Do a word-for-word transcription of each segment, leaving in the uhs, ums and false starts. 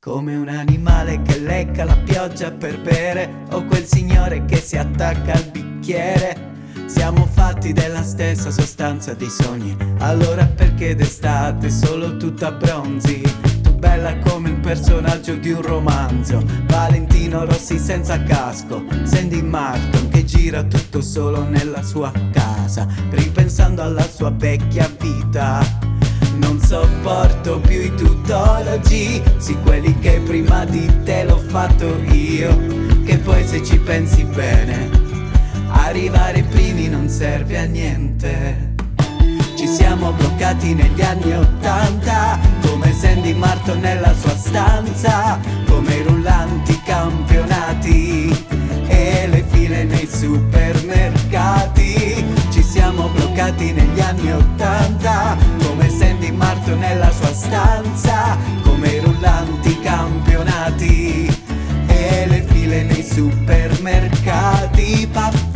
Come un animale che lecca la pioggia per bere, o quel signore che si attacca al bicchiere. Siamo fatti della stessa sostanza dei sogni, allora perché d'estate solo tu abbronzi? Tu bella come il personaggio di un romanzo, Valentino Rossi senza casco, Sandy Martin che gira tutto solo nella sua casa, ripensando alla sua vecchia vita. Non sopporto più i tutologi, sì quelli che prima di te l'ho fatto io, che poi se ci pensi bene, arrivare primi non serve a niente. Ci siamo bloccati negli anni ottanta, come Sandy Martin nella sua stanza, come i rullanti campionati e le file nei supermercati. Ci siamo bloccati negli anni ottanta, come Sandy Martin nella sua stanza, come i rullanti campionati e le file nei supermercati. Papà,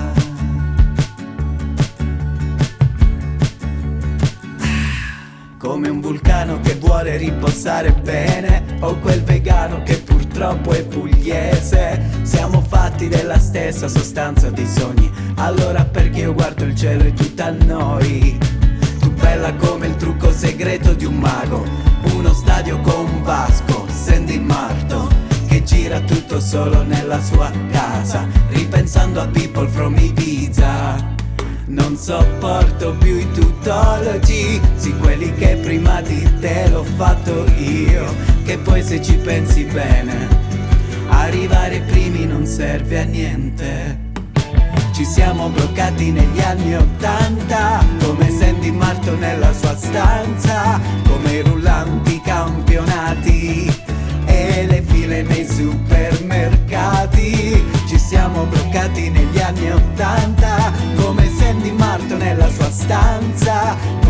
come un vulcano che vuole riposare bene, o quel vegano che purtroppo è pugliese. Siamo fatti della stessa sostanza dei sogni, allora perché io guardo il cielo e tu t'annoi? Tu bella come il trucco segreto di un mago, uno stadio con Vasco, Sandy Martin che gira tutto solo nella sua casa, ripensando a people from Ibiza. Non sopporto più i tutologi, sì quelli che prima di te l'ho fatto io, che poi se ci pensi bene, arrivare primi non serve a niente. Ci siamo bloccati negli anni ottanta, come Sandy Martin nella sua stanza, come i rullanti campionati e le file nei supermercati. Ci siamo bloccati negli anni ottanta, come Sandy Martin nella sua stanza,